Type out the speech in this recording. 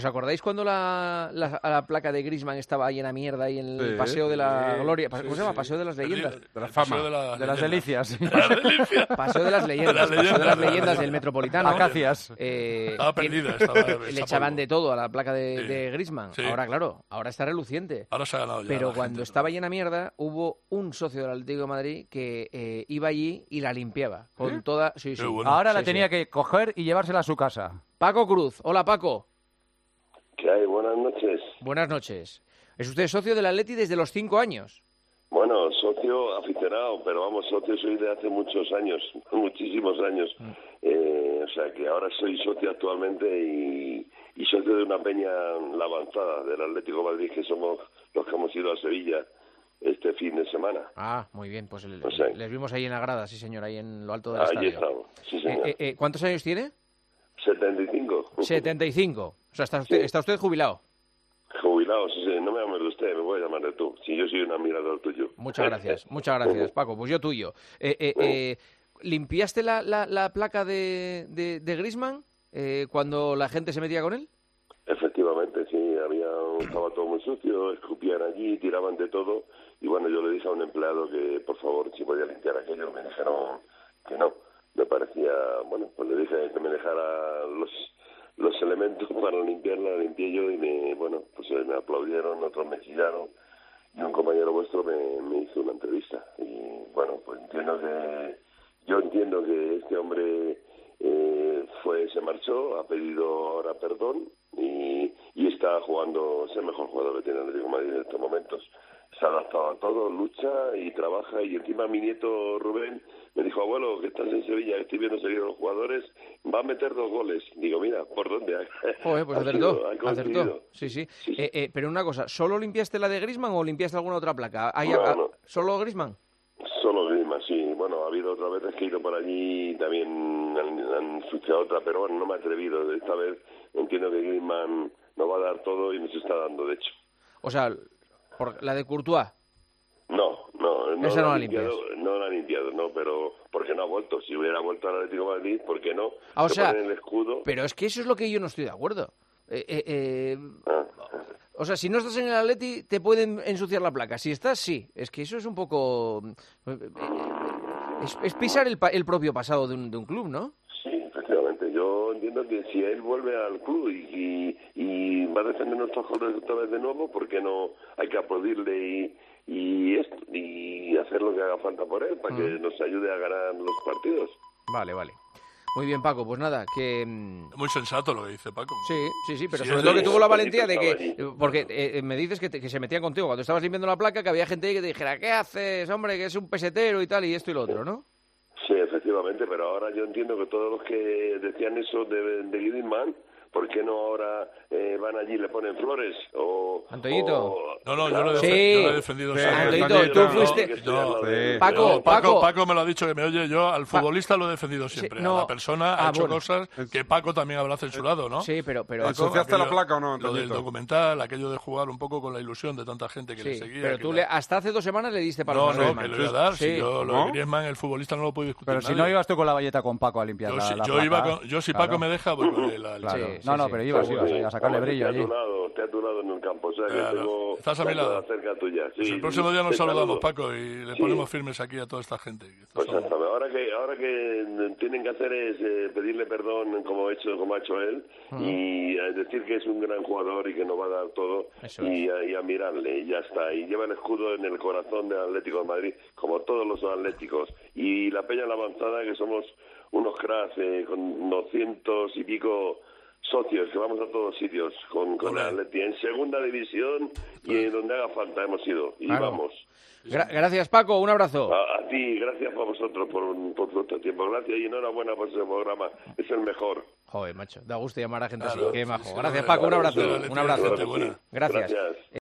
¿Os acordáis cuando la placa de Griezmann estaba ahí en la mierda, ahí en el Paseo de la Gloria? ¿Cómo se llama? Paseo de las Leyendas. De la fama. De las delicias. Paseo de las Leyendas. Paseo de las Leyendas del Metropolitano. Acacias. Estaba perdida. Le echaban de todo a la placa de Griezmann. Sí. Ahora, claro, ahora está reluciente. Ahora se ha ganado ya. Pero cuando estaba llena mierda, hubo un socio del Atlético de Madrid que iba allí y la limpiaba. Con toda... Sí, sí. Bueno. Ahora la Sí, tenía sí. que coger y llevársela a su casa. Paco Cruz. Hola, Paco. ¿Qué hay? Buenas noches. Buenas noches. ¿Es usted socio del Atleti desde los 5 años? Bueno, socio aficionado, pero vamos, socio soy de hace muchos años, muchísimos años. O sea que ahora soy socio actualmente y socio de una peña, la Avanzada, del Atlético de Madrid, que somos los que hemos ido a Sevilla este fin de semana. Ah, muy bien. Pues O sea, les vimos ahí en la grada, sí señor, ahí en lo alto del Ahí estadio. estamos, sí señor. ¿Cuántos años tiene? 75. 75. O sea, está usted jubilado. Jubilado, sí, sí. No me llames de usted, me voy a llamar de tú. Si yo soy un admirador tuyo. Muchas gracias, Paco. Pues yo tuyo. ¿Limpiaste la placa de Griezmann cuando la gente se metía con él? Efectivamente, sí, estaba todo muy sucio, escupían allí, tiraban de todo, y bueno, yo le dije a un empleado que por favor si podía limpiar aquello, me dijeron que no. Me parecía, bueno, pues le dije que me dejara los elementos para limpiarla, la limpié yo y me aplaudieron, otros me gillaron, y un compañero vuestro me hizo una entrevista, y bueno, pues yo entiendo que este hombre se marchó, ha pedido ahora perdón y está jugando, es el mejor jugador que tiene el Atlético de Madrid en estos momentos. Se ha adaptado a todo, lucha y trabaja, y encima mi nieto Rubén me dijo: abuelo, que estás en Sevilla, que estoy viendo seguir a los jugadores, va a meter 2 goles. Digo, mira, ¿por dónde? Joder, pues acertó. Sí. Pero una cosa, ¿solo limpiaste la de Griezmann o limpiaste alguna otra placa? No. ¿Solo Griezmann? Solo Griezmann, sí. Bueno, ha habido otras veces que he ido por allí y también han suciado otra, pero bueno, no me he atrevido. Esta vez entiendo que Griezmann nos va a dar todo y nos está dando, de hecho. O sea, por la de Courtois. No Esa no la ha limpias. No la ha limpiado, no, pero porque no ha vuelto. Si hubiera vuelto al Atlético de Madrid, ¿por qué no? O sea, ponen el escudo. pero es que eso es lo que yo no estoy de acuerdo. O sea, si no estás en el Atleti, te pueden ensuciar la placa. Si estás, sí. Es que eso es un poco... Es pisar el propio pasado de un club, ¿no? Sí, efectivamente. Yo entiendo que si él vuelve al club y va a defender nuestros colores otra vez de nuevo, ¿por qué no hay que aplaudirle y hacer lo que haga falta por él para que nos ayude a ganar los partidos? Vale. Muy bien, Paco, pues nada, que... Muy sensato lo que dice Paco. Sí, pero Sí, sobre es todo que de- tuvo la valentía de estaba que... allí. Porque me dices que se metían contigo cuando estabas limpiando la placa, que había gente ahí que te dijera, ¿qué haces, hombre, que es un pesetero y tal, y esto y lo otro, ¿no? Sí, efectivamente, pero ahora yo entiendo que todos los que decían eso de Griezmann, ¿por qué no ahora van allí y le ponen flores? Antoñito. No, yo Claro. lo Sí. he defendido Sí, siempre. Antoñito, tú no, fuiste... Paco. Paco me lo ha dicho que me oye. Yo al futbolista lo he defendido siempre. no. A la persona ha hecho Bueno. cosas que Paco también habrá censurado, ¿no? Sí, pero... Aquello- ¿Ensuciaste la placa o no, Lo del Antoñito? documental, aquello de jugar un poco con la ilusión de tanta gente que le Sí, seguía. pero que tú la- hasta hace 2 semanas le diste para No, los que Griezmann. le voy a dar. Sí. Si yo lo ¿No? de Griezmann, el futbolista, no lo puede discutir Pero si nadie. no ibas tú con la valleta con Paco a limpiar Yo, la si placa. yo si Claro. Paco me deja, voy con él. Claro. Sí, No, sí. pero ibas a sacarle brillo allí. Te ha aturado en el campo, o sea Claro. que tengo Estás a mi la lado. cerca tuya. Sí, Pues el próximo día nos te saludamos, saludo. Paco, y le Sí. ponemos firmes aquí a toda esta gente. Pues ya está. Ahora que tienen que hacer es pedirle perdón como ha hecho él y decir que es un gran jugador y que nos va a dar todo Eso y a admirarle y ya está. Y lleva el escudo en el corazón del Atlético de Madrid como todos los atléticos. Y la Peña La Avanzada, que somos unos cracks con 200 y pico socios, que vamos a todos sitios con el Atleti, en segunda división y en donde haga falta hemos ido y Claro. vamos. Gracias, Paco, un abrazo. A ti, gracias a vosotros por vuestro tiempo. Gracias y enhorabuena por ese programa. Es el mejor. Joder, macho, da gusto llamar a gente Claro. así, qué majo. Sí, Gracias, sí, Paco, un claro, abrazo, sí, un abrazo. gente buena. Gracias. Gracias.